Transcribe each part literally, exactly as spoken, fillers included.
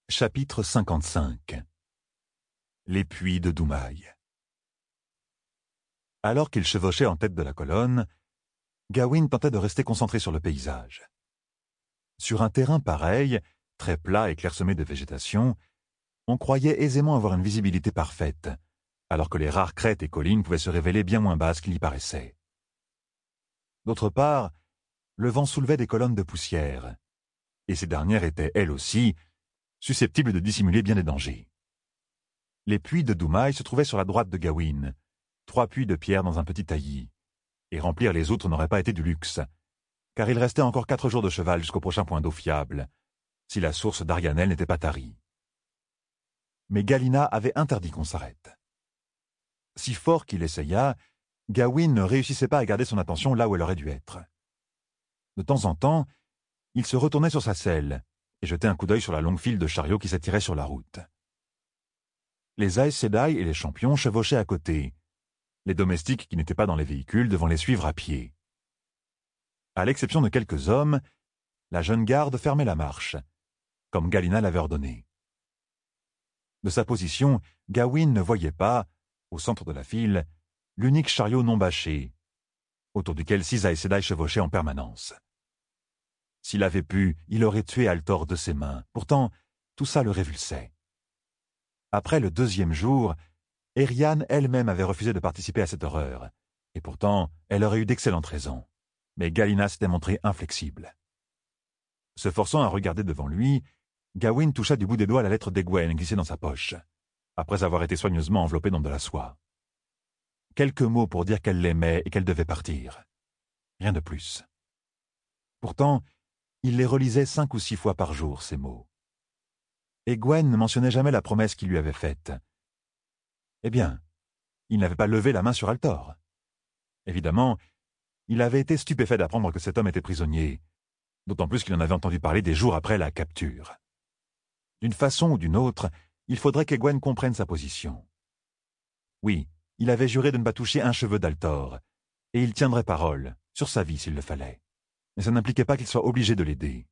Chapitre cinquante-cinq. Les puits de Doumaï. Alors qu'il chevauchait en tête de la colonne, Gawain tentait de rester concentré sur le paysage. Sur un terrain pareil, très plat et clairsemé de végétation, on croyait aisément avoir une visibilité parfaite, alors que les rares crêtes et collines pouvaient se révéler bien moins basses qu'il y paraissait. D'autre part, le vent soulevait des colonnes de poussière, et ces dernières étaient, elles aussi, susceptibles de dissimuler bien des dangers. Les puits de Doumaï se trouvaient sur la droite de Gawain, trois puits de pierre dans un petit taillis, et remplir les autres n'aurait pas été du luxe, car il restait encore quatre jours de cheval jusqu'au prochain point d'eau fiable, si la source d'Arianel n'était pas tarie. Mais Galina avait interdit qu'on s'arrête. Si fort qu'il essaya, Gawain ne réussissait pas à garder son attention là où elle aurait dû être. De temps en temps, il se retournait sur sa selle et jetait un coup d'œil sur la longue file de chariots qui s'étiraient sur la route. Les Aes Sedai et les champions chevauchaient à côté, les domestiques qui n'étaient pas dans les véhicules devant les suivre à pied. À l'exception de quelques hommes, la jeune garde fermait la marche, comme Galina l'avait ordonné. De sa position, Gawain ne voyait pas, au centre de la file, l'unique chariot non bâché, autour duquel six Aes Sedai chevauchaient en permanence. S'il avait pu, il aurait tué Altor de ses mains. Pourtant, tout ça le révulsait. Après le deuxième jour, Erianne elle-même avait refusé de participer à cette horreur, et pourtant, elle aurait eu d'excellentes raisons. Mais Galina s'était montrée inflexible. Se forçant à regarder devant lui, Gawain toucha du bout des doigts la lettre d'Egwene glissée dans sa poche, après avoir été soigneusement enveloppée dans de la soie. Quelques mots pour dire qu'elle l'aimait et qu'elle devait partir. Rien de plus. Pourtant, il les relisait cinq ou six fois par jour, ces mots. Egwene ne mentionnait jamais la promesse qu'il lui avait faite. Eh bien, il n'avait pas levé la main sur Altor. Évidemment, il avait été stupéfait d'apprendre que cet homme était prisonnier, d'autant plus qu'il en avait entendu parler des jours après la capture. D'une façon ou d'une autre, il faudrait qu'Egwene comprenne sa position. Oui, il avait juré de ne pas toucher un cheveu d'Altor, et il tiendrait parole, sur sa vie s'il le fallait. Mais ça n'impliquait pas qu'il soit obligé de l'aider.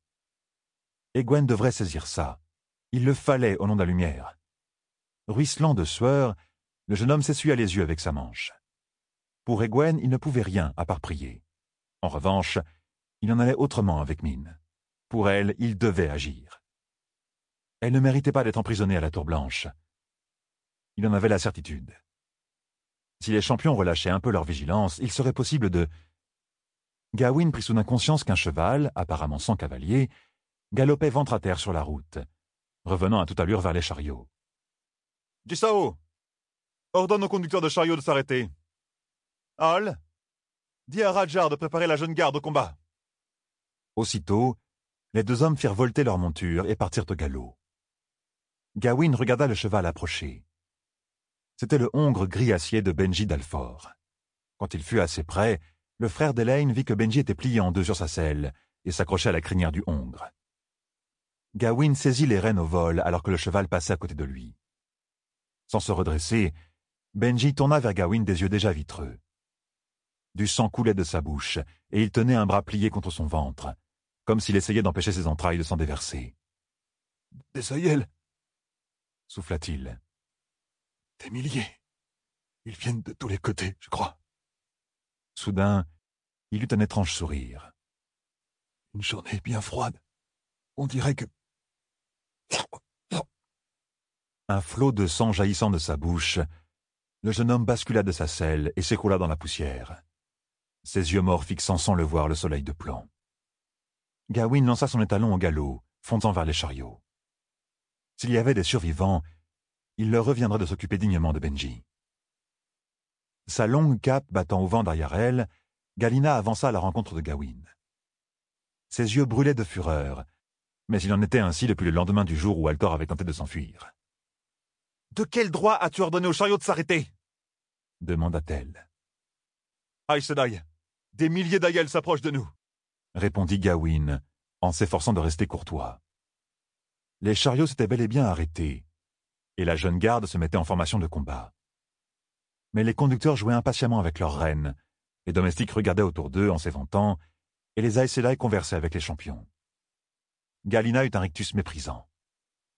Egwene devrait saisir ça. Il le fallait au nom de la lumière. Ruisselant de sueur, le jeune homme s'essuya les yeux avec sa manche. Pour Egwene, il ne pouvait rien à part prier. En revanche, il en allait autrement avec Mine. Pour elle, il devait agir. Elle ne méritait pas d'être emprisonnée à la Tour Blanche. Il en avait la certitude. Si les champions relâchaient un peu leur vigilance, il serait possible de... Gawain prit soudain conscience qu'un cheval, apparemment sans cavalier, galopait ventre à terre sur la route, revenant à toute allure vers les chariots. « Jissao, ordonne au conducteur de chariot de s'arrêter. Al, dis à Rajar de préparer la jeune garde au combat. » Aussitôt, les deux hommes firent volter leur monture et partirent au galop. Gawain regarda le cheval approcher. C'était le hongre gris acier de Benji d'Alfort. Quand il fut assez près, le frère d'Elaine vit que Benji était plié en deux sur sa selle et s'accrochait à la crinière du hongre. Gawain saisit les rênes au vol alors que le cheval passait à côté de lui. Sans se redresser, Benji tourna vers Gawain des yeux déjà vitreux. Du sang coulait de sa bouche et il tenait un bras plié contre son ventre, comme s'il essayait d'empêcher ses entrailles de s'en déverser. « Des aïeuls !» souffla-t-il. « Des milliers. Ils viennent de tous les côtés, je crois. » Soudain, il eut un étrange sourire. « Une journée bien froide. On dirait que... » Un flot de sang jaillissant de sa bouche, le jeune homme bascula de sa selle et s'écroula dans la poussière, ses yeux morts fixant sans le voir le soleil de plomb. Gawain lança son étalon au galop, fonçant vers les chariots. S'il y avait des survivants, il leur reviendrait de s'occuper dignement de Benji. Sa longue cape battant au vent derrière elle, Galina avança à la rencontre de Gawain. Ses yeux brûlaient de fureur, mais il en était ainsi depuis le lendemain du jour où Altor avait tenté de s'enfuir. « De quel droit as-tu ordonné au chariot de s'arrêter » demanda-t-elle. « Aes Sedai, des milliers d'Aiel s'approchent de nous » répondit Gawain, en s'efforçant de rester courtois. Les chariots s'étaient bel et bien arrêtés, et la jeune garde se mettait en formation de combat. Mais les conducteurs jouaient impatiemment avec leurs rênes, les domestiques regardaient autour d'eux en s'éventant, et les Aes Sedai conversaient avec les champions. Galina eut un rictus méprisant.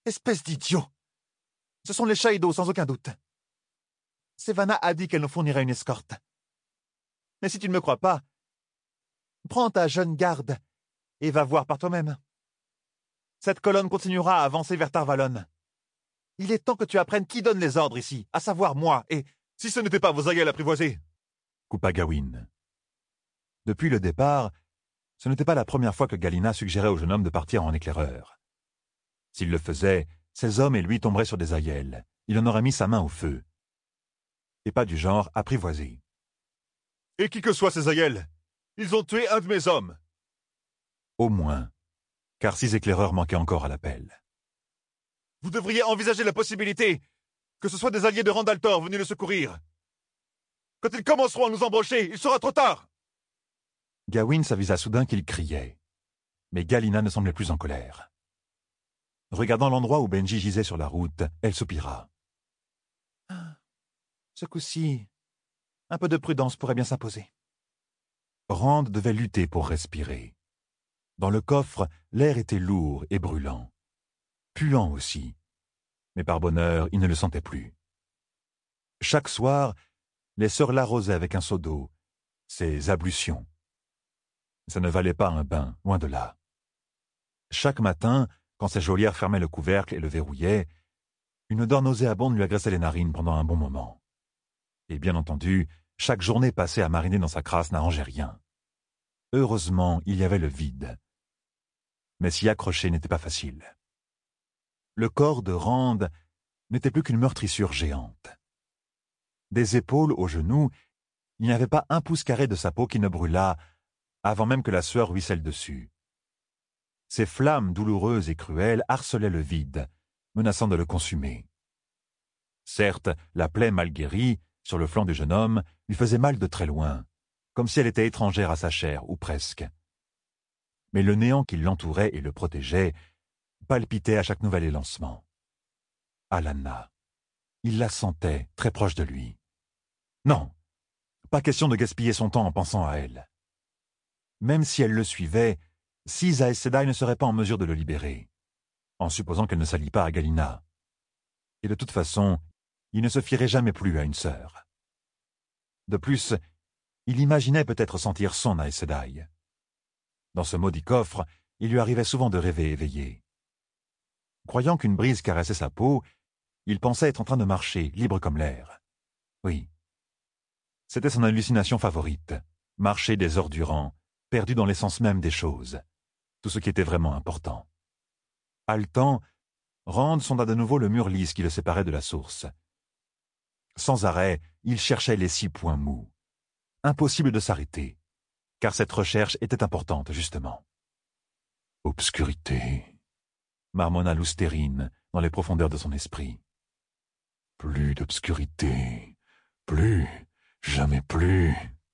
Espèce d'idiot! Ce sont les Shaido, sans aucun doute. Sevana a dit qu'elle nous fournirait une escorte. Mais si tu ne me crois pas, prends ta jeune garde et va voir par toi-même. Cette colonne continuera à avancer vers Tarvalon. Il est temps que tu apprennes qui donne les ordres ici, à savoir moi, et si ce n'était pas vos aïeuls apprivoisés, coupa Gawain. Depuis le départ, ce n'était pas la première fois que Galina suggérait au jeune homme de partir en éclaireur. S'il le faisait, ces hommes et lui tomberaient sur des aïeuls. Il en aurait mis sa main au feu. Et pas du genre apprivoisé. Et qui que soient ces aïeuls, ils ont tué un de mes hommes. Au moins, car six éclaireurs manquaient encore à l'appel. Vous devriez envisager la possibilité que ce soit des alliés de Randaltor venus le secourir. Quand ils commenceront à nous embaucher, il sera trop tard. Gawain s'avisa soudain qu'il criait. Mais Galina ne semblait plus en colère. Regardant l'endroit où Benji gisait sur la route, elle soupira. Ah, ce coup-ci, un peu de prudence pourrait bien s'imposer. Rand devait lutter pour respirer. Dans le coffre, l'air était lourd et brûlant. Puant aussi. Mais par bonheur, il ne le sentait plus. Chaque soir, les sœurs l'arrosaient avec un seau d'eau, ses ablutions. Ça ne valait pas un bain, loin de là. Chaque matin, quand ses geôlières fermaient le couvercle et le verrouillaient, une odeur nauséabonde lui agressait les narines pendant un bon moment. Et bien entendu, chaque journée passée à mariner dans sa crasse n'arrangeait rien. Heureusement, il y avait le vide. Mais s'y accrocher n'était pas facile. Le corps de Rand n'était plus qu'une meurtrissure géante. Des épaules aux genoux, il n'y avait pas un pouce carré de sa peau qui ne brûlât avant même que la sueur ruisselle dessus. Ces flammes douloureuses et cruelles harcelaient le vide, menaçant de le consumer. Certes, la plaie mal guérie, sur le flanc du jeune homme, lui faisait mal de très loin, comme si elle était étrangère à sa chair, ou presque. Mais le néant qui l'entourait et le protégeait palpitait à chaque nouvel élancement. Alanna. Il la sentait, très proche de lui. Non, pas question de gaspiller son temps en pensant à elle. Même si elle le suivait, six Aes Sedai ne seraient pas en mesure de le libérer, en supposant qu'elle ne s'allie pas à Galina. Et de toute façon, il ne se fierait jamais plus à une sœur. De plus, il imaginait peut-être sentir son Aes Sedai. Dans ce maudit coffre, il lui arrivait souvent de rêver éveillé. Croyant qu'une brise caressait sa peau, il pensait être en train de marcher, libre comme l'air. Oui. C'était son hallucination favorite, marcher des heures durant, perdu dans l'essence même des choses, tout ce qui était vraiment important. Haletant, Rand sonda de nouveau le mur lisse qui le séparait de la source. Sans arrêt, il cherchait les six points mous. Impossible de s'arrêter, car cette recherche était importante, justement. Obscurité, marmonna Loustérine dans les profondeurs de son esprit. Plus d'obscurité, plus, jamais plus.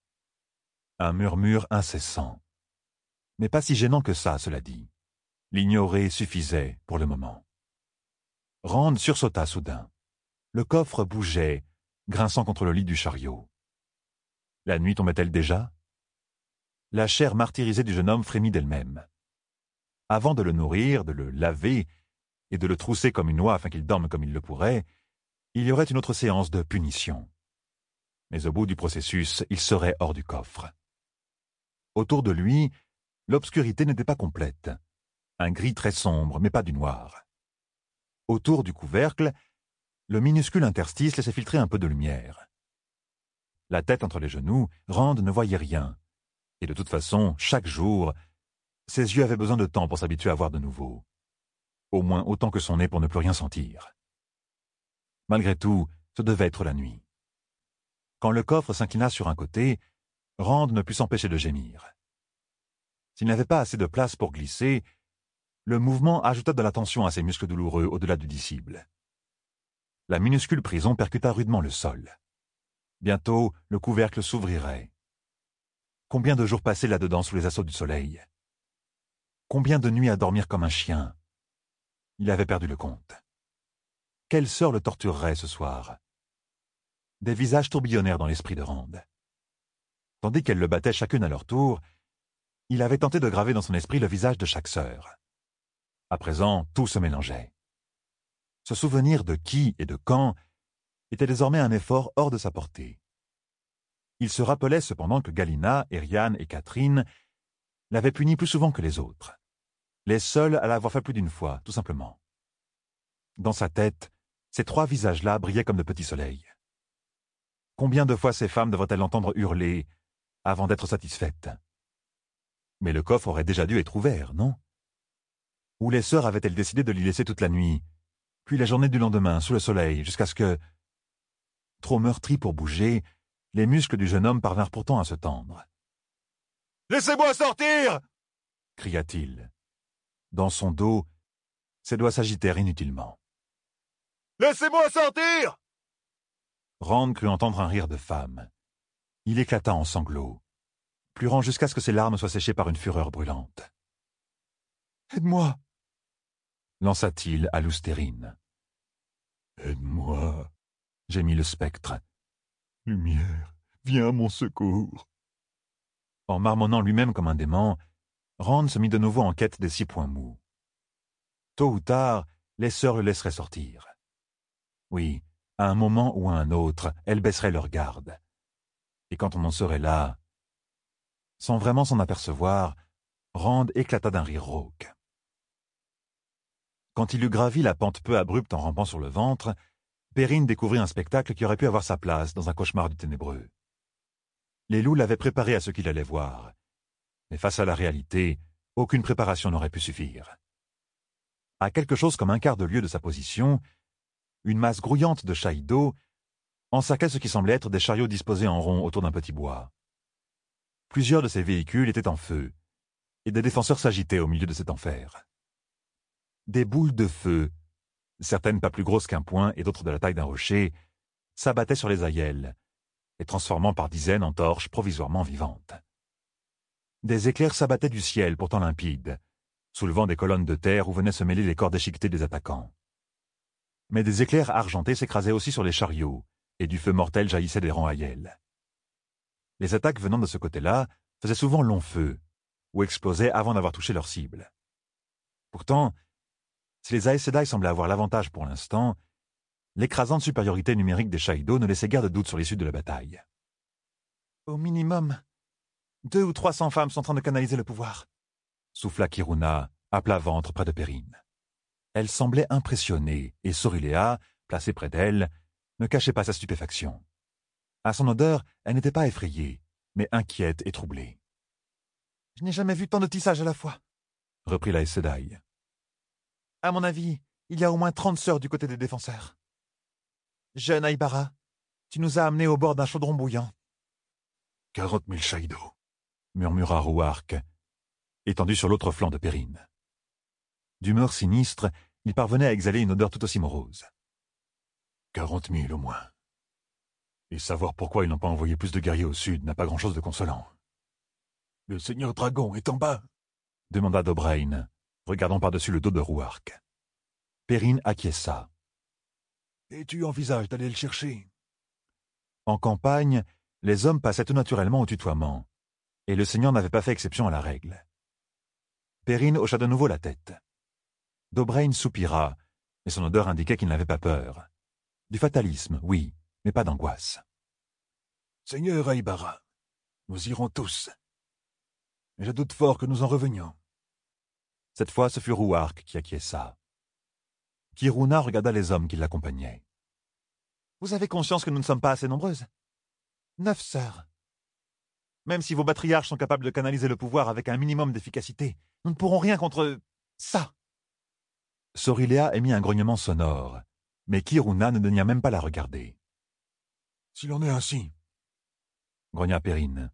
Un murmure incessant. Mais pas si gênant que ça, cela dit. L'ignorer suffisait pour le moment. Rand sursauta soudain. Le coffre bougeait, grinçant contre le lit du chariot. La nuit tombait-elle déjà? La chair martyrisée du jeune homme frémit d'elle-même. Avant de le nourrir, de le laver et de le trousser comme une oie afin qu'il dorme comme il le pourrait, il y aurait une autre séance de punition. Mais au bout du processus, il serait hors du coffre. Autour de lui, l'obscurité n'était pas complète. Un gris très sombre, mais pas du noir. Autour du couvercle, le minuscule interstice laissait filtrer un peu de lumière. La tête entre les genoux, Rand ne voyait rien. Et de toute façon, chaque jour, ses yeux avaient besoin de temps pour s'habituer à voir de nouveau. Au moins autant que son nez pour ne plus rien sentir. Malgré tout, ce devait être la nuit. Quand le coffre s'inclina sur un côté, Rand ne put s'empêcher de gémir. S'il n'avait pas assez de place pour glisser, le mouvement ajouta de la tension à ses muscles douloureux au-delà du disciple. La minuscule prison percuta rudement le sol. Bientôt, le couvercle s'ouvrirait. Combien de jours passés là-dedans sous les assauts du soleil? Combien de nuits à dormir comme un chien? Il avait perdu le compte. Quelle sœur le torturerait ce soir? Des visages tourbillonnèrent dans l'esprit de Rand. Tandis qu'elles le battaient chacune à leur tour, il avait tenté de graver dans son esprit le visage de chaque sœur. À présent, tout se mélangeait. Se souvenir de qui et de quand était désormais un effort hors de sa portée. Il se rappelait cependant que Galina, Eriane et Catherine l'avaient puni plus souvent que les autres, les seuls à l'avoir fait plus d'une fois, tout simplement. Dans sa tête, ces trois visages-là brillaient comme de petits soleils. Combien de fois ces femmes devraient-elles l'entendre hurler avant d'être satisfaites? Mais le coffre aurait déjà dû être ouvert, non? Ou les sœurs avaient-elles décidé de l'y laisser toute la nuit, puis la journée du lendemain, sous le soleil, jusqu'à ce que... Trop meurtris pour bouger, les muscles du jeune homme parvinrent pourtant à se tendre. « Laissez-moi sortir !» cria-t-il. Dans son dos, ses doigts s'agitèrent inutilement. « Laissez-moi sortir !» Rand crut entendre un rire de femme. Il éclata en sanglots, pleurant jusqu'à ce que ses larmes soient séchées par une fureur brûlante. « Aide-moi !» lança-t-il à Loustérine. « Aide-moi !» gémit le spectre. « Lumière, viens à mon secours !» En marmonnant lui-même comme un dément, Rand se mit de nouveau en quête des six points mous. Tôt ou tard, les sœurs le laisseraient sortir. Oui, à un moment ou à un autre, elles baisseraient leur garde. Et quand on en serait là... Sans vraiment s'en apercevoir, Rand éclata d'un rire rauque. Quand il eut gravi la pente peu abrupte en rampant sur le ventre, Perrine découvrit un spectacle qui aurait pu avoir sa place dans un cauchemar du ténébreux. Les loups l'avaient préparé à ce qu'il allait voir. Mais face à la réalité, aucune préparation n'aurait pu suffire. À quelque chose comme un quart de lieue de sa position, une masse grouillante de chailles d'eau encerclait ce qui semblait être des chariots disposés en rond autour d'un petit bois. Plusieurs de ces véhicules étaient en feu, et des défenseurs s'agitaient au milieu de cet enfer. Des boules de feu, certaines pas plus grosses qu'un poing et d'autres de la taille d'un rocher, s'abattaient sur les aïels, les transformant par dizaines en torches provisoirement vivantes. Des éclairs s'abattaient du ciel pourtant limpide, soulevant des colonnes de terre où venaient se mêler les corps déchiquetés des attaquants. Mais des éclairs argentés s'écrasaient aussi sur les chariots, et du feu mortel jaillissait des rangs aïels. Les attaques venant de ce côté-là faisaient souvent long feu, ou explosaient avant d'avoir touché leur cible. Pourtant, si les Aes Sedai semblaient avoir l'avantage pour l'instant, l'écrasante supériorité numérique des Shaido ne laissait guère de doute sur l'issue de la bataille. Au minimum, deux ou trois cents femmes sont en train de canaliser le pouvoir, souffla Kiruna, à plat ventre près de Perrine. Elle semblait impressionnée, et Sorilea, placée près d'elle, ne cachait pas sa stupéfaction. À son odeur, elle n'était pas effrayée, mais inquiète et troublée. « Je n'ai jamais vu tant de tissage à la fois, » reprit la Aes Sedai. « À mon avis, il y a au moins trente sœurs du côté des défenseurs. Jeune Aïbara, tu nous as amenés au bord d'un chaudron bouillant. »« Quarante mille Shaido, » murmura Rouark, étendu sur l'autre flanc de Perrine. D'humeur sinistre, il parvenait à exhaler une odeur tout aussi morose. « Quarante mille au moins. Et savoir pourquoi ils n'ont pas envoyé plus de guerriers au sud n'a pas grand-chose de consolant. »« Le seigneur dragon est en bas ?» demanda Dobraine, regardant par-dessus le dos de Rouark. Perrine acquiesça. « Et tu envisages d'aller le chercher ?» En campagne, les hommes passaient tout naturellement au tutoiement, et le seigneur n'avait pas fait exception à la règle. Perrine hocha de nouveau la tête. Dobraine soupira, mais son odeur indiquait qu'il n'avait pas peur. Du fatalisme, oui, mais pas d'angoisse. « Seigneur Aïbara, nous irons tous. Mais je doute fort que nous en revenions. » Cette fois, ce fut Rouark qui acquiesça. Kiruna regarda les hommes qui l'accompagnaient. « Vous avez conscience que nous ne sommes pas assez nombreuses? Neuf sœurs. Même si vos matriarches sont capables de canaliser le pouvoir avec un minimum d'efficacité, nous ne pourrons rien contre... ça. » Sorilea émit un grognement sonore, mais Kiruna ne daigna même pas la regarder. « S'il en est ainsi, » grogna Perrine.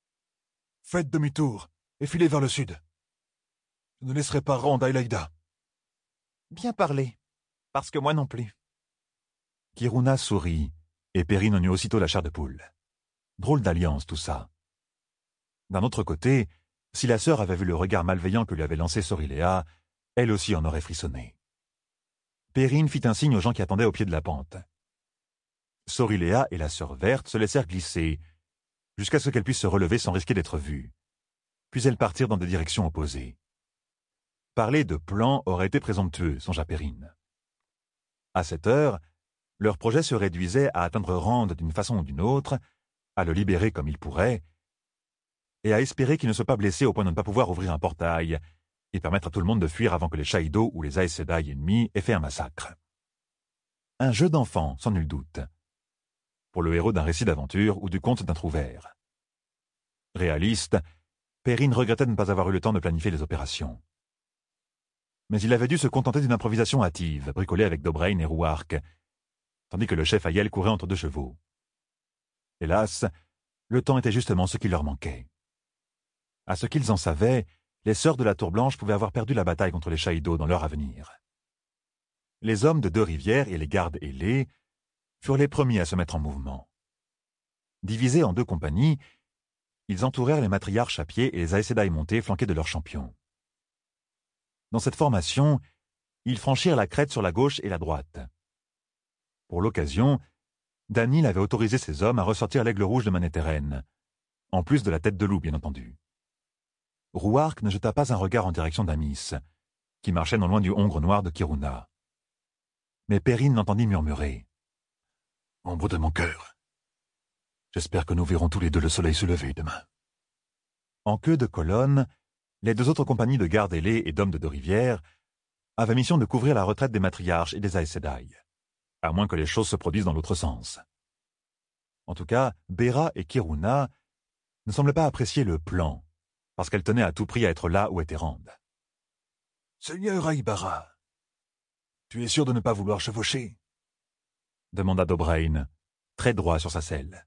« Faites demi-tour et filez vers le sud. Je ne laisserai pas Rand à Elaïda. »« Bien parlé, parce que moi non plus. » Kiruna sourit, et Perrine en eut aussitôt la chair de poule. Drôle d'alliance, tout ça. D'un autre côté, si la sœur avait vu le regard malveillant que lui avait lancé Sorilea, elle aussi en aurait frissonné. Perrine fit un signe aux gens qui attendaient au pied de la pente. Sorilea et la sœur verte se laissèrent glisser, jusqu'à ce qu'elles puissent se relever sans risquer d'être vues. Puis elles partirent dans des directions opposées. Parler de plan aurait été présomptueux, songea Perrine. À cette heure, leur projet se réduisait à atteindre Rand d'une façon ou d'une autre, à le libérer comme il pourrait, et à espérer qu'il ne soit pas blessé au point de ne pas pouvoir ouvrir un portail et permettre à tout le monde de fuir avant que les Shaido ou les Aes Sedai ennemis aient fait un massacre. Un jeu d'enfant, sans nul doute, pour le héros d'un récit d'aventure ou du conte d'un trouvère. Réaliste, Perrin regrettait de ne pas avoir eu le temps de planifier les opérations. Mais il avait dû se contenter d'une improvisation hâtive, bricolée avec Dobraine et Rouark, tandis que le chef Aiel courait entre deux chevaux. Hélas, le temps était justement ce qui leur manquait. À ce qu'ils en savaient, les sœurs de la Tour Blanche pouvaient avoir perdu la bataille contre les Shaido dans leur avenir. Les hommes de Deux-Rivières et les gardes ailés furent les premiers à se mettre en mouvement. Divisés en deux compagnies, ils entourèrent les matriarches à pied et les Aes Sedai montés flanqués de leurs champions. Dans cette formation, ils franchirent la crête sur la gauche et la droite. Pour l'occasion, Danil avait autorisé ses hommes à ressortir l'aigle rouge de Manetheren, en plus de la tête de loup, bien entendu. Rouark ne jeta pas un regard en direction d'Amis, qui marchait non loin du hongre noir de Kiruna. Mais Perrin l'entendit murmurer. « Ombre de mon cœur, j'espère que nous verrons tous les deux le soleil se lever demain. » En queue de colonne, les deux autres compagnies de gardes ailés et d'hommes de Deux-Rivières avaient mission de couvrir la retraite des matriarches et des Aes Sedai, à moins que les choses se produisent dans l'autre sens. En tout cas, Bera et Kiruna ne semblaient pas apprécier le plan, parce qu'elles tenaient à tout prix à être là où était Rand. « Seigneur Aïbara, tu es sûr de ne pas vouloir chevaucher ?» demanda Dobraine, très droit sur sa selle.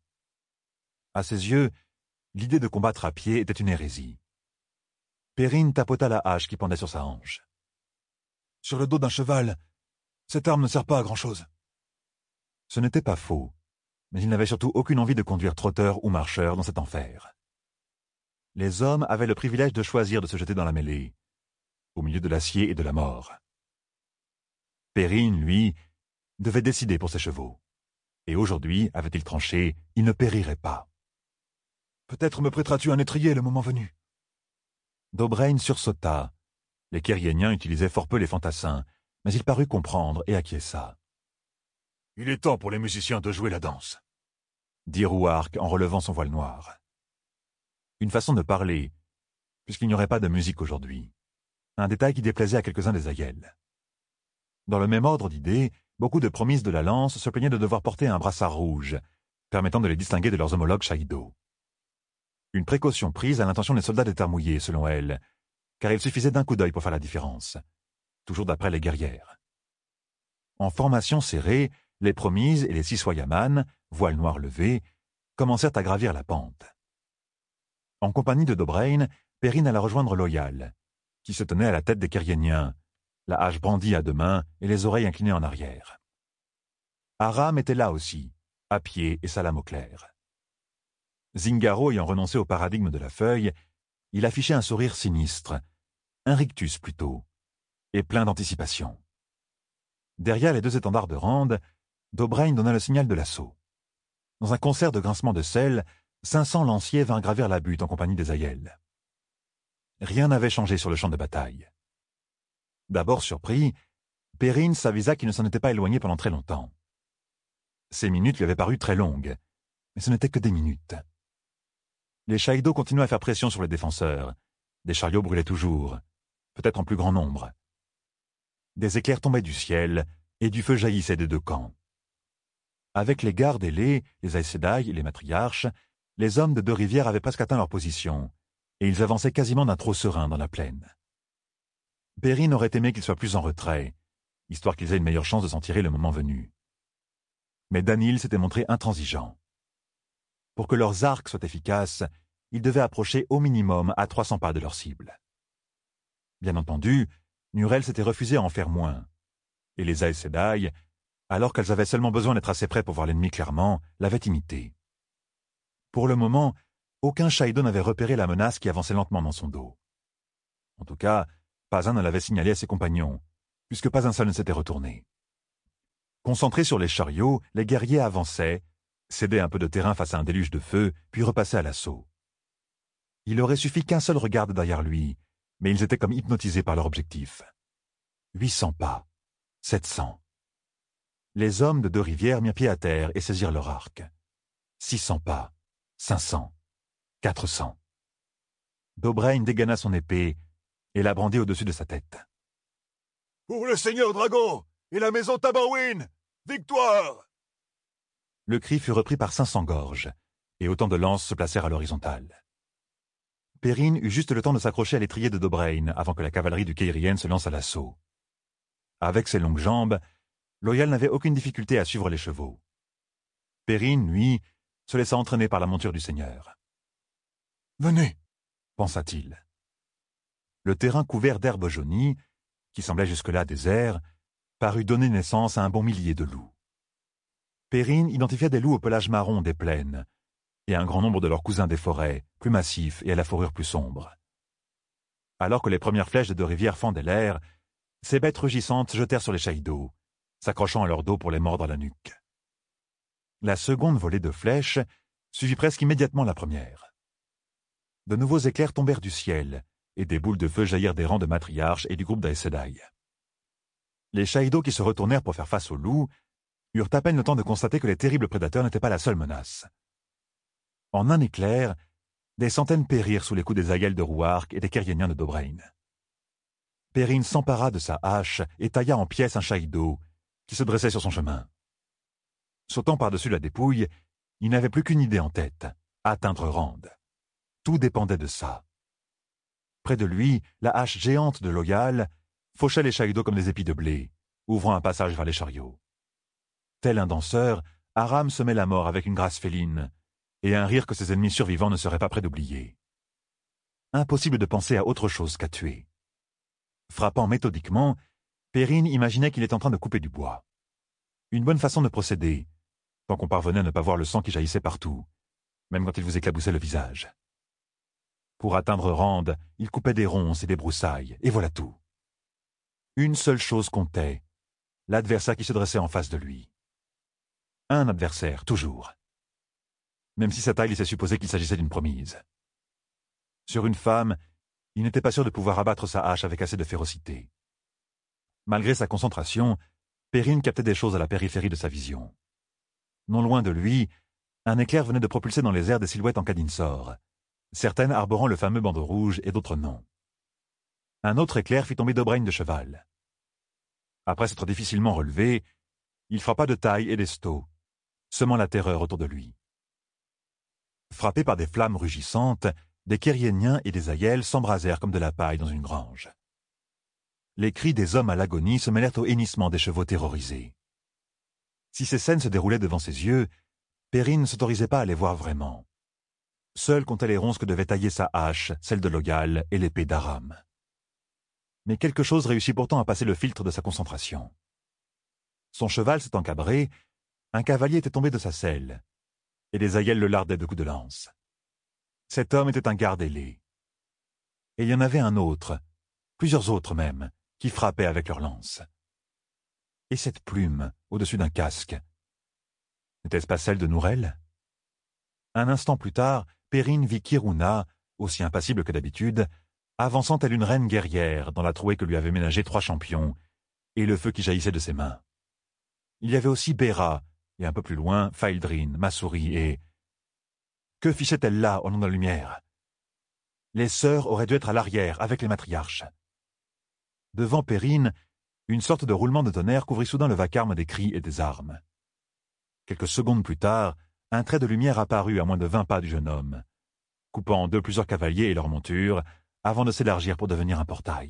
À ses yeux, l'idée de combattre à pied était une hérésie. Perrin tapota la hache qui pendait sur sa hanche. « Sur le dos d'un cheval, cette arme ne sert pas à grand-chose. » Ce n'était pas faux, mais il n'avait surtout aucune envie de conduire trotteur ou marcheur dans cet enfer. Les hommes avaient le privilège de choisir de se jeter dans la mêlée, au milieu de l'acier et de la mort. Perrin, lui, devait décider pour ses chevaux. Et aujourd'hui, avait-il tranché, il ne périrait pas. « Peut-être me prêteras-tu un étrier le moment venu. » Dobraine sursauta. Les Kériéniens utilisaient fort peu les fantassins, mais il parut comprendre et acquiesça. « Il est temps pour les musiciens de jouer la danse, » dit Rouark en relevant son voile noir. Une façon de parler, puisqu'il n'y aurait pas de musique aujourd'hui. Un détail qui déplaisait à quelques-uns des Aiel. Dans le même ordre d'idées, beaucoup de promises de la lance se plaignaient de devoir porter un brassard rouge, permettant de les distinguer de leurs homologues Shaido. Une précaution prise à l'intention des soldats des terres mouillées, selon elle, car il suffisait d'un coup d'œil pour faire la différence, toujours d'après les guerrières. En formation serrée, les promises et les Siswayaman, voiles noires levées, commencèrent à gravir la pente. En compagnie de Dobraine, Perrin alla rejoindre Loyal, qui se tenait à la tête des Kériéniens, la hache brandie à deux mains et les oreilles inclinées en arrière. Aram était là aussi, à pied et sa lame au clair. Zingaro ayant renoncé au paradigme de la feuille, il affichait un sourire sinistre, un rictus plutôt, et plein d'anticipation. Derrière les deux étendards de Rand, Dobraine donna le signal de l'assaut. Dans un concert de grincements de sel, cinq cents lanciers vinrent gravir la butte en compagnie des Aiel. Rien n'avait changé sur le champ de bataille. D'abord surpris, Perrin s'avisa qu'il ne s'en était pas éloigné pendant très longtemps. Ces minutes lui avaient paru très longues, mais ce n'étaient que des minutes. Les Shaido continuaient à faire pression sur les défenseurs. Des chariots brûlaient toujours, peut-être en plus grand nombre. Des éclairs tombaient du ciel, et du feu jaillissait des deux camps. Avec les gardes ailés, les Aes Sedai et les matriarches, les hommes de Deux-Rivières avaient presque atteint leur position, et ils avançaient quasiment d'un trot serein dans la plaine. Perrin aurait aimé qu'ils soient plus en retrait, histoire qu'ils aient une meilleure chance de s'en tirer le moment venu. Mais Danil s'était montré intransigeant. Pour que leurs arcs soient efficaces, ils devaient approcher au minimum à trois cents pas de leur cible. Bien entendu, Nurel s'était refusé à en faire moins, et les Aes Sedai, alors qu'elles avaient seulement besoin d'être assez près pour voir l'ennemi clairement, l'avaient imité. Pour le moment, aucun Shaido n'avait repéré la menace qui avançait lentement dans son dos. En tout cas, pas un ne l'avait signalé à ses compagnons, puisque pas un seul ne s'était retourné. Concentrés sur les chariots, les guerriers avançaient, cédaient un peu de terrain face à un déluge de feu, puis repassaient à l'assaut. Il aurait suffi qu'un seul regarde derrière lui, mais ils étaient comme hypnotisés par leur objectif. Huit cents pas, sept cents. Les hommes de Deux-Rivières mirent pied à terre et saisirent leur arc. Six cents pas, cinq cents, quatre cents. Dobraine dégaina son épée et la brandit au-dessus de sa tête. « Pour le seigneur Dragon et la maison Tabarouine, victoire !» Le cri fut repris par cinq cents gorges, et autant de lances se placèrent à l'horizontale. Perrine eut juste le temps de s'accrocher à l'étrier de Dobraine avant que la cavalerie du Keirien se lance à l'assaut. Avec ses longues jambes, Loyal n'avait aucune difficulté à suivre les chevaux. Perrine, lui, se laissa entraîner par la monture du seigneur. « Venez !» pensa-t-il. Le terrain couvert d'herbes jaunies, qui semblait jusque-là désert, parut donner naissance à un bon millier de loups. Perrine identifia des loups au pelage marron des plaines, et un grand nombre de leurs cousins des forêts, plus massifs et à la fourrure plus sombre. Alors que les premières flèches de Deux-Rivières fendaient l'air, ces bêtes rugissantes jetèrent sur les chahidots, s'accrochant à leur dos pour les mordre à la nuque. La seconde volée de flèches suivit presque immédiatement la première. De nouveaux éclairs tombèrent du ciel, et des boules de feu jaillirent des rangs de matriarches et du groupe d'Aes Sedai. Les chahidots qui se retournèrent pour faire face aux loups eurent à peine le temps de constater que les terribles prédateurs n'étaient pas la seule menace. En un éclair, des centaines périrent sous les coups des aïels de Rouark et des Kérieniens de Dobraine. Perrine s'empara de sa hache et tailla en pièces un chahido qui se dressait sur son chemin. Sautant par-dessus la dépouille, il n'avait plus qu'une idée en tête, atteindre Rande. Tout dépendait de ça. Près de lui, la hache géante de Loyal fauchait les chahidots comme des épis de blé, ouvrant un passage vers les chariots. Tel un danseur, Aram semait la mort avec une grâce féline, et un rire que ses ennemis survivants ne seraient pas près d'oublier. Impossible de penser à autre chose qu'à tuer. Frappant méthodiquement, Perrine imaginait qu'il était en train de couper du bois. Une bonne façon de procéder, tant qu'on parvenait à ne pas voir le sang qui jaillissait partout, même quand il vous éclaboussait le visage. Pour atteindre Rande, il coupait des ronces et des broussailles, et voilà tout. Une seule chose comptait, l'adversaire qui se dressait en face de lui. Un adversaire, toujours. Même si sa taille laissait supposer qu'il s'agissait d'une promise. Sur une femme, il n'était pas sûr de pouvoir abattre sa hache avec assez de férocité. Malgré sa concentration, Perrine captait des choses à la périphérie de sa vision. Non loin de lui, un éclair venait de propulser dans les airs des silhouettes en cadinsor, certaines arborant le fameux bandeau rouge et d'autres non. Un autre éclair fit tomber Dobraine de cheval. Après s'être difficilement relevé, il frappa de taille et d'esto, semant la terreur autour de lui. Frappés par des flammes rugissantes, des Kérieniens et des aïels s'embrasèrent comme de la paille dans une grange. Les cris des hommes à l'agonie se mêlèrent au hennissement des chevaux terrorisés. Si ces scènes se déroulaient devant ses yeux, Perrine ne s'autorisait pas à les voir vraiment. Seul comptait les ronces que devait tailler sa hache, celle de Loyal et l'épée d'Aram. Mais quelque chose réussit pourtant à passer le filtre de sa concentration. Son cheval s'étant cabré, un cavalier était tombé de sa selle, et des aïels le lardaient de coups de lance. Cet homme était un garde ailé. Et il y en avait un autre, plusieurs autres même, qui frappaient avec leurs lances. Et cette plume, au-dessus d'un casque, n'était-ce pas celle de Nourel? Un instant plus tard, Perrine vit Kiruna, aussi impassible que d'habitude, avançant telle une reine guerrière dans la trouée que lui avaient ménagée trois champions, et le feu qui jaillissait de ses mains. Il y avait aussi Béra, et un peu plus loin, Faildrin, Massouri et... Que fichait-elle là, au nom de la lumière? Les sœurs auraient dû être à l'arrière, avec les matriarches. Devant Perrine, une sorte de roulement de tonnerre couvrit soudain le vacarme des cris et des armes. Quelques secondes plus tard, un trait de lumière apparut à moins de vingt pas du jeune homme, coupant en deux plusieurs cavaliers et leurs montures, avant de s'élargir pour devenir un portail.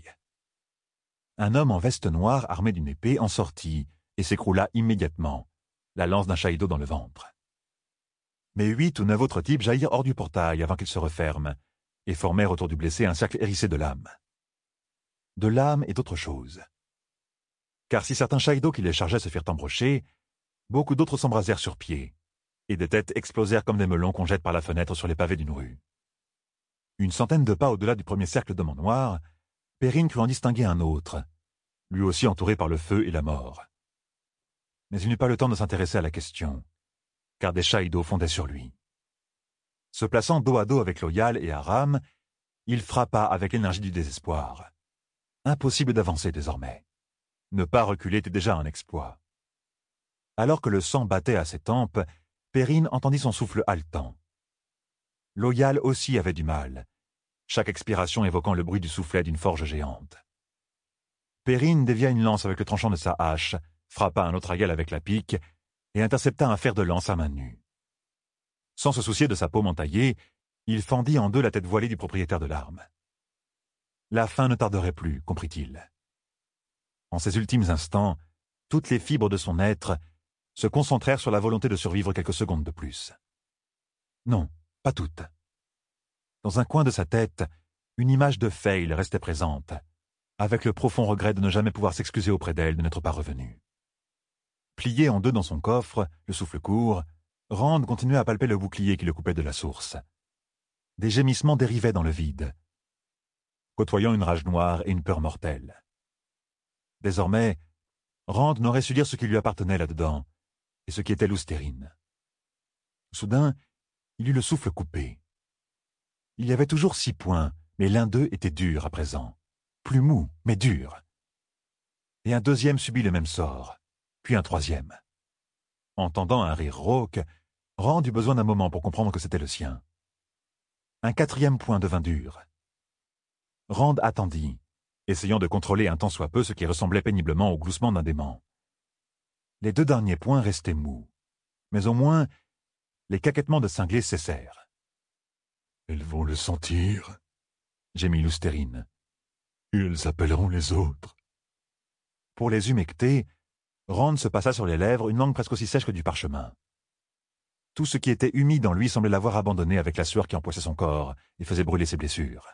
Un homme en veste noire armé d'une épée en sortit et s'écroula immédiatement, la lance d'un chahido dans le ventre. Mais huit ou neuf autres types jaillirent hors du portail avant qu'il se referme, et formèrent autour du blessé un cercle hérissé de lames. De lames et d'autres choses. Car si certains chahidos qui les chargeaient se firent embrocher, beaucoup d'autres s'embrasèrent sur pied, et des têtes explosèrent comme des melons qu'on jette par la fenêtre sur les pavés d'une rue. Une centaine de pas au-delà du premier cercle d'hommes en noir, Perrine crut en distinguer un autre, lui aussi entouré par le feu et la mort. Mais il n'eut pas le temps de s'intéresser à la question, car des chahidos fondaient sur lui. Se plaçant dos à dos avec Loyal et Aram, il frappa avec l'énergie du désespoir. Impossible d'avancer désormais. Ne pas reculer était déjà un exploit. Alors que le sang battait à ses tempes, Perrine entendit son souffle haletant. Loial aussi avait du mal, chaque expiration évoquant le bruit du soufflet d'une forge géante. Perrine dévia une lance avec le tranchant de sa hache, frappa un autre aïeul avec la pique et intercepta un fer de lance à main nue. Sans se soucier de sa paume entaillée, il fendit en deux la tête voilée du propriétaire de l'arme. La fin ne tarderait plus, comprit-il. En ces ultimes instants, toutes les fibres de son être se concentrèrent sur la volonté de survivre quelques secondes de plus. Non, pas toutes. Dans un coin de sa tête, une image de Fail restait présente, avec le profond regret de ne jamais pouvoir s'excuser auprès d'elle de n'être pas revenu. Plié en deux dans son coffre, le souffle court, Rand continuait à palper le bouclier qui le coupait de la source. Des gémissements dérivaient dans le vide, côtoyant une rage noire et une peur mortelle. Désormais, Rand n'aurait su dire ce qui lui appartenait là-dedans, et ce qui était l'Oustérine. Soudain, il eut le souffle coupé. Il y avait toujours six points, mais l'un d'eux était dur à présent. Plus mou, mais dur. Et un deuxième subit le même sort, puis un troisième. Entendant un rire rauque, Rand eut besoin d'un moment pour comprendre que c'était le sien. Un quatrième point devint dur. Rand attendit, essayant de contrôler un tant soit peu ce qui ressemblait péniblement au gloussement d'un démon. Les deux derniers points restaient mous, mais au moins, les caquettements de cinglés cessèrent. « Elles vont le sentir, » gémit l'Oustérine. « Ils appelleront les autres. » Pour les humecter, Rand se passa sur les lèvres une langue presque aussi sèche que du parchemin. Tout ce qui était humide en lui semblait l'avoir abandonné avec la sueur qui empoissait son corps et faisait brûler ses blessures.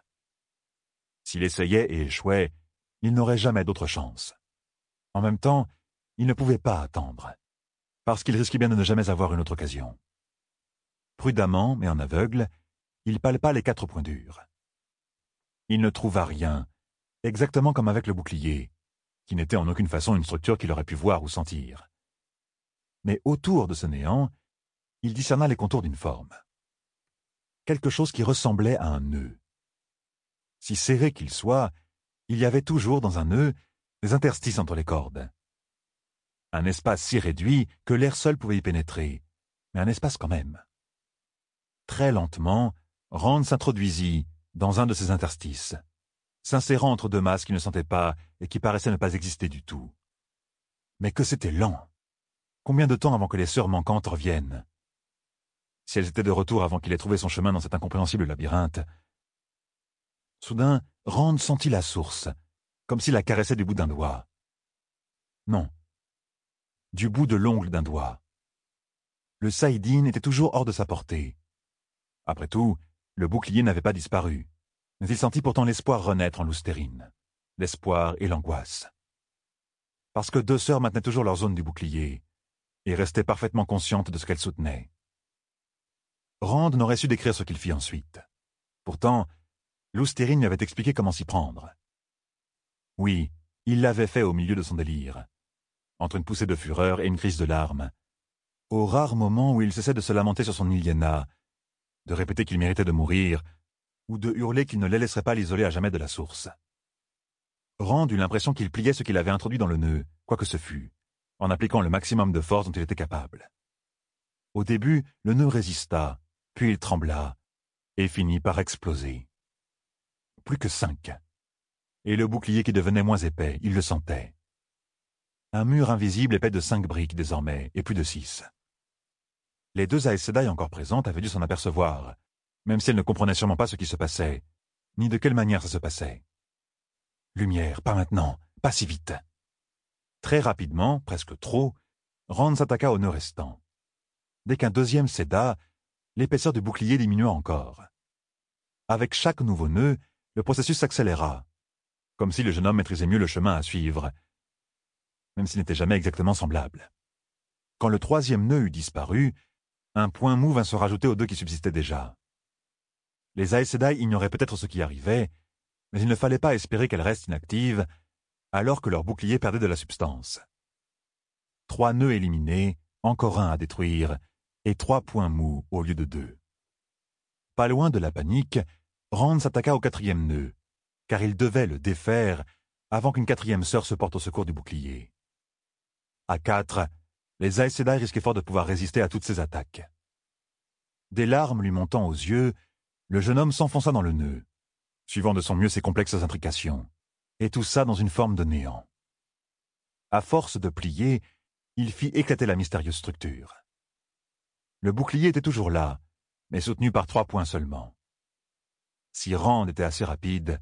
S'il essayait et échouait, il n'aurait jamais d'autre chance. En même temps, il ne pouvait pas attendre, parce qu'il risquait bien de ne jamais avoir une autre occasion. Prudemment, mais en aveugle, il palpa les quatre points durs. Il ne trouva rien, exactement comme avec le bouclier, qui n'était en aucune façon une structure qu'il aurait pu voir ou sentir. Mais autour de ce néant, il discerna les contours d'une forme. Quelque chose qui ressemblait à un nœud. Si serré qu'il soit, il y avait toujours dans un nœud des interstices entre les cordes. Un espace si réduit que l'air seul pouvait y pénétrer, mais un espace quand même. Très lentement, Rand s'introduisit dans un de ces interstices, s'insérant entre deux masses qu'il ne sentait pas et qui paraissaient ne pas exister du tout. Mais que c'était lent! Combien de temps avant que les sœurs manquantes reviennent? Si elles étaient de retour avant qu'il ait trouvé son chemin dans cet incompréhensible labyrinthe. Soudain, Rand sentit la source, comme s'il la caressait du bout d'un doigt. Non, du bout de l'ongle d'un doigt. Le Saïdine était toujours hors de sa portée. Après tout, le bouclier n'avait pas disparu, mais il sentit pourtant l'espoir renaître en l'Oustérine, l'espoir et l'angoisse. Parce que deux sœurs maintenaient toujours leur zone du bouclier, et restaient parfaitement conscientes de ce qu'elles soutenaient. Rand n'aurait su décrire ce qu'il fit ensuite. Pourtant, l'Oustérine lui avait expliqué comment s'y prendre. Oui, il l'avait fait au milieu de son délire, entre une poussée de fureur et une crise de larmes, au rare moment où il cessait de se lamenter sur son Iliana, de répéter qu'il méritait de mourir, ou de hurler qu'il ne les laisserait pas l'isoler à jamais de la source. Rand eut l'impression qu'il pliait ce qu'il avait introduit dans le nœud, quoi que ce fût, en appliquant le maximum de force dont il était capable. Au début, le nœud résista, puis il trembla, et finit par exploser. Plus que cinq. Et le bouclier qui devenait moins épais, il le sentait. Un mur invisible épais de cinq briques désormais, et plus de six. Les deux Aes Sedai encore présentes avaient dû s'en apercevoir, même si elles ne comprenaient sûrement pas ce qui se passait, ni de quelle manière ça se passait. Lumière, pas maintenant, pas si vite. Très rapidement, presque trop, Rand s'attaqua au nœud restant. Dès qu'un deuxième céda, l'épaisseur du bouclier diminua encore. Avec chaque nouveau nœud, le processus s'accéléra, comme si le jeune homme maîtrisait mieux le chemin à suivre, même s'il n'était jamais exactement semblable. Quand le troisième nœud eut disparu, un point mou vint se rajouter aux deux qui subsistaient déjà. Les Aes Sedai ignoraient peut-être ce qui arrivait, mais il ne fallait pas espérer qu'elles restent inactives, alors que leur bouclier perdait de la substance. Trois nœuds éliminés, encore un à détruire, et trois points mous au lieu de deux. Pas loin de la panique, Rand s'attaqua au quatrième nœud, car il devait le défaire avant qu'une quatrième sœur se porte au secours du bouclier. À quatre, Les Aes Sedai risquaient fort de pouvoir résister à toutes ces attaques. Des larmes lui montant aux yeux, le jeune homme s'enfonça dans le nœud, suivant de son mieux ses complexes intrications, et tout ça dans une forme de néant. À force de plier, il fit éclater la mystérieuse structure. Le bouclier était toujours là, mais soutenu par trois points seulement. Si Rand était assez rapide...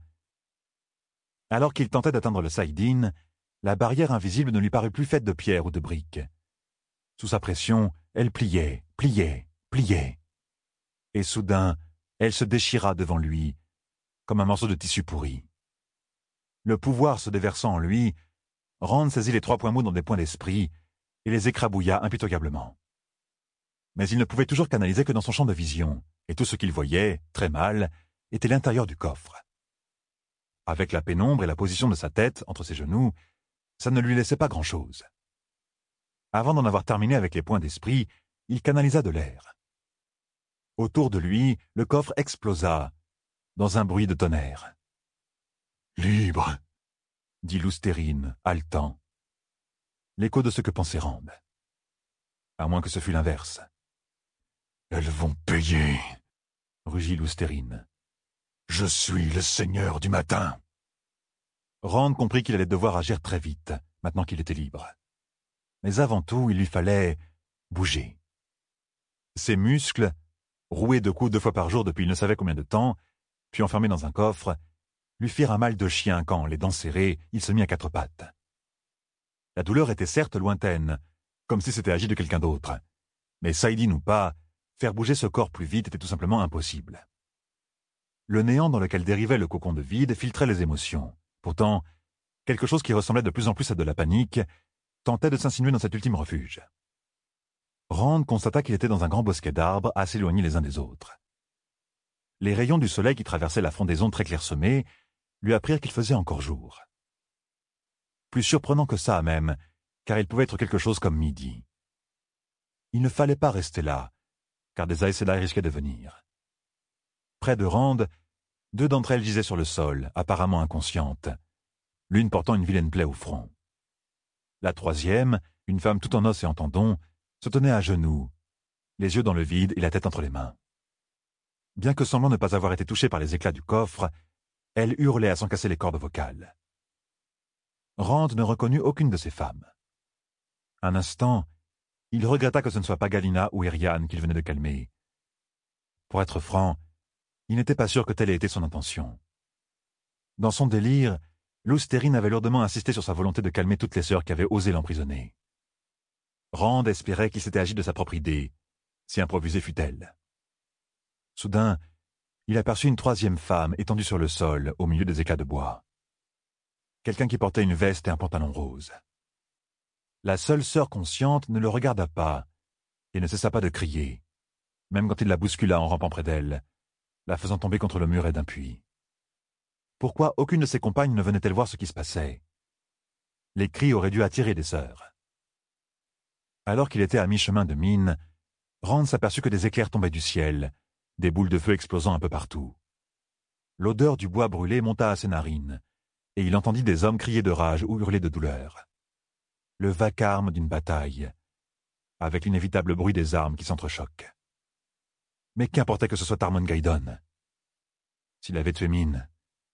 Alors qu'il tentait d'atteindre le Saïdine, la barrière invisible ne lui parut plus faite de pierre ou de briques. Sous sa pression, elle pliait, pliait, pliait. Et soudain, elle se déchira devant lui, comme un morceau de tissu pourri. Le pouvoir se déversant en lui, Rand saisit les trois points mous dans des points d'esprit et les écrabouilla impitoyablement. Mais il ne pouvait toujours canaliser que dans son champ de vision, et tout ce qu'il voyait, très mal, était l'intérieur du coffre. Avec la pénombre et la position de sa tête entre ses genoux, ça ne lui laissait pas grand-chose. Avant d'en avoir terminé avec les points d'esprit, il canalisa de l'air. Autour de lui, le coffre explosa, dans un bruit de tonnerre. « Libre !» dit Lousterine, haletant. L'écho de ce que pensait Rand. À moins que ce fût l'inverse. « Elles vont payer !» rugit Lousterine. « Je suis le seigneur du matin !» Rand comprit qu'il allait devoir agir très vite, maintenant qu'il était libre. Mais avant tout, il lui fallait bouger. Ses muscles, roués de coups deux fois par jour depuis il ne savait combien de temps, puis enfermés dans un coffre, lui firent un mal de chien quand, les dents serrées, il se mit à quatre pattes. La douleur était certes lointaine, comme si c'était agi de quelqu'un d'autre. Mais Saïdine ou pas, faire bouger ce corps plus vite était tout simplement impossible. Le néant dans lequel dérivait le cocon de vide filtrait les émotions. Pourtant, quelque chose qui ressemblait de plus en plus à de la panique tentait de s'insinuer dans cet ultime refuge. Rand constata qu'il était dans un grand bosquet d'arbres assez éloignés les uns des autres. Les rayons du soleil qui traversaient la frondaison très clairsemée lui apprirent qu'il faisait encore jour. Plus surprenant que ça même, car il pouvait être quelque chose comme midi. Il ne fallait pas rester là, car des Aes Sedai risquaient de venir. Près de Rand, deux d'entre elles gisaient sur le sol, apparemment inconscientes, l'une portant une vilaine plaie au front. La troisième, une femme tout en os et en tendons, se tenait à genoux, les yeux dans le vide et la tête entre les mains. Bien que semblant ne pas avoir été touchée par les éclats du coffre, elle hurlait à s'en casser les cordes vocales. Rand ne reconnut aucune de ces femmes. Un instant, il regretta que ce ne soit pas Galina ou Eriane qu'il venait de calmer. Pour être franc, il n'était pas sûr que telle ait été son intention. Dans son délire, Lousterine avait lourdement insisté sur sa volonté de calmer toutes les sœurs qui avaient osé l'emprisonner. Rand espérait qu'il s'était agi de sa propre idée, si improvisée fût-elle. Soudain, il aperçut une troisième femme étendue sur le sol, au milieu des éclats de bois. Quelqu'un qui portait une veste et un pantalon rose. La seule sœur consciente ne le regarda pas et ne cessa pas de crier, même quand il la bouscula en rampant près d'elle, la faisant tomber contre le muret d'un puits. Pourquoi aucune de ses compagnes ne venait-elle voir ce qui se passait? Les cris auraient dû attirer des sœurs. Alors qu'il était à mi-chemin de mine, Rand s'aperçut que des éclairs tombaient du ciel, des boules de feu explosant un peu partout. L'odeur du bois brûlé monta à ses narines, et il entendit des hommes crier de rage ou hurler de douleur. Le vacarme d'une bataille, avec l'inévitable bruit des armes qui s'entrechoquent. Mais qu'importait que ce soit Tarmon-Gaïdon? S'il avait tué Mine.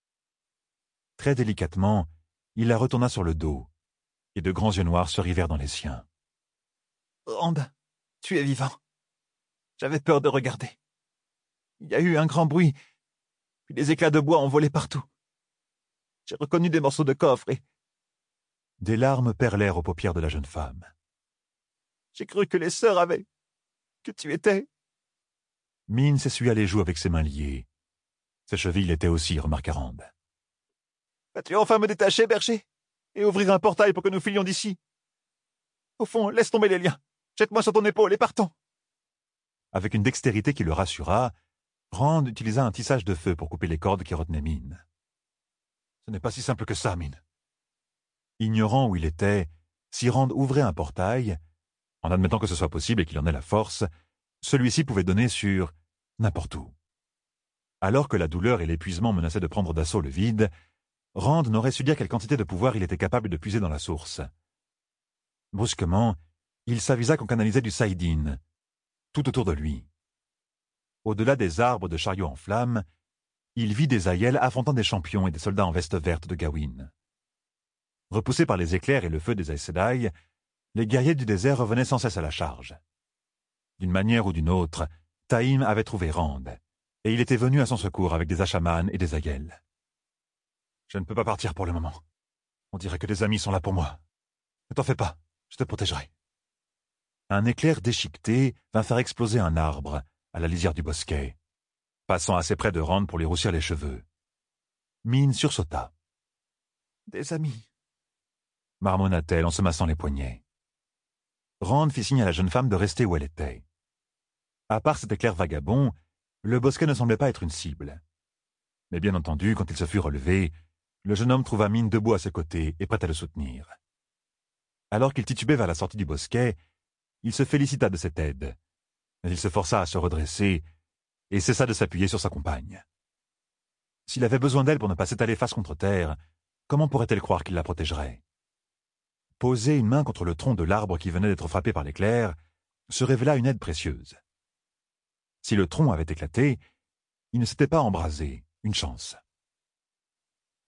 Très délicatement, il la retourna sur le dos, et de grands yeux noirs se rivèrent dans les siens. « Rand, tu es vivant. J'avais peur de regarder. Il y a eu un grand bruit, puis des éclats de bois ont volé partout. J'ai reconnu des morceaux de coffre et... » Des larmes perlèrent aux paupières de la jeune femme. « J'ai cru que les sœurs avaient... que tu étais... » Mine s'essuya les joues avec ses mains liées. Ses chevilles l'étaient aussi, remarqua Rand. « Vas-tu enfin me détacher, berger, et ouvrir un portail pour que nous filions d'ici? Au fond, laisse tomber les liens. Jette-moi sur ton épaule et partons. » Avec une dextérité qui le rassura, Rand utilisa un tissage de feu pour couper les cordes qui retenaient Mine. Ce n'est pas si simple que ça, Mine. Ignorant où il était, si Rand ouvrait un portail, en admettant que ce soit possible et qu'il en ait la force, celui-ci pouvait donner sur n'importe où. Alors que la douleur et l'épuisement menaçaient de prendre d'assaut le vide, Rand n'aurait su dire quelle quantité de pouvoir il était capable de puiser dans la source. Brusquement, il s'avisa qu'on canalisait du saïdine, tout autour de lui. Au-delà des arbres de chariots en flammes, il vit des aïels affrontant des champions et des soldats en veste verte de Gawain. Repoussés par les éclairs et le feu des Aes Sedai, les guerriers du désert revenaient sans cesse à la charge. D'une manière ou d'une autre, Taïm avait trouvé Rand, et il était venu à son secours avec des Asha'man et des aïels. « Je ne peux pas partir pour le moment. On dirait que des amis sont là pour moi. Ne t'en fais pas, je te protégerai. » Un éclair déchiqueté vint faire exploser un arbre à la lisière du bosquet, passant assez près de Rand pour lui roussir les cheveux. Min sursauta. « Des amis !» marmonna-t-elle en se massant les poignets. Rand fit signe à la jeune femme de rester où elle était. À part cet éclair vagabond, le bosquet ne semblait pas être une cible. Mais bien entendu, quand il se fut relevé, le jeune homme trouva Min debout à ses côtés et prêt à le soutenir. Alors qu'il titubait vers la sortie du bosquet, il se félicita de cette aide, mais il se força à se redresser et cessa de s'appuyer sur sa compagne. S'il avait besoin d'elle pour ne pas s'étaler face contre terre, comment pourrait-elle croire qu'il la protégerait? Poser une main contre le tronc de l'arbre qui venait d'être frappé par l'éclair se révéla une aide précieuse. Si le tronc avait éclaté, il ne s'était pas embrasé, une chance.